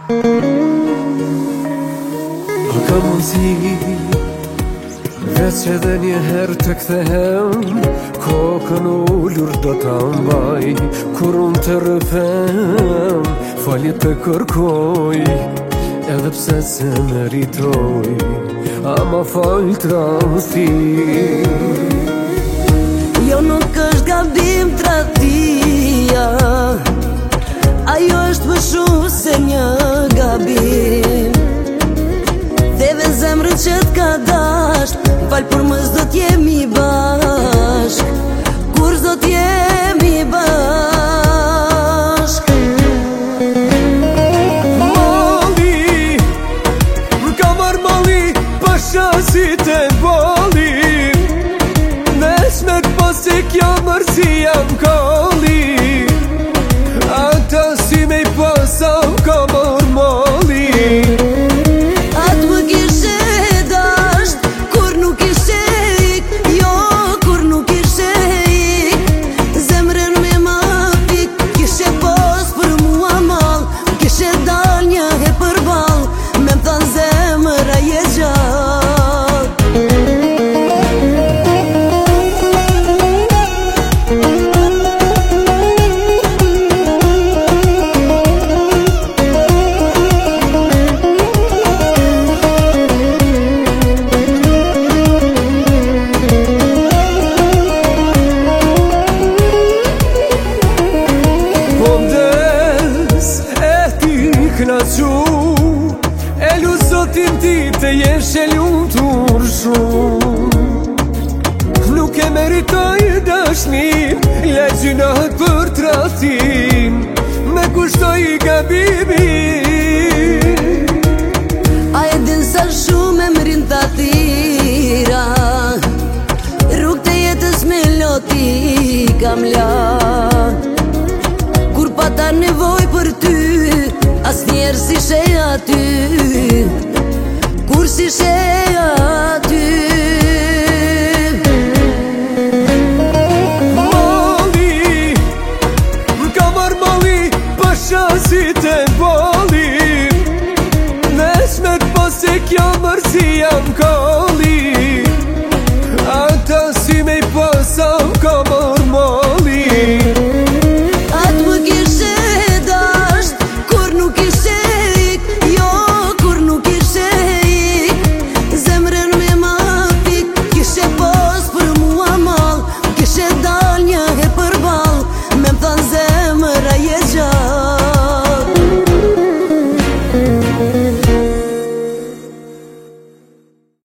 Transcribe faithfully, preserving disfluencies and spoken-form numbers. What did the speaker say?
A ka mundësi veç edhe njëherë të kthehem, kokën ullur do t'a mbaj, kur unë të rëpem, falje të kërkoj, edhe pse se meritoj, ama falj trasti. Jo nuk është gabim tradhtia, ajo është më shumë se një gabim. Theve zemrën që t'ka dasht, fal për më s'do t'jemi bashk, kur s'do t'jemi bashk. Mali, m'ka marrë mali, pashasit e bali, nesmer pas që kja mërësia m'kalli, ata si me i pasa m'ka marrë mali. E lu zotin ti të jesh e lumtur shumë, nuk e meritoj dashnin, le gjynat për tradhtin, me kushtoj gabimin. A e din sa shumë e mrin t'atira, rrug të jetës me loti kam la, kur pata nevoj për ty, as njerë si shej aty, kur si shej aty. Mali, m'ka marrë mali, pashasit e bali, nesmer pas që kja mërësia m'ka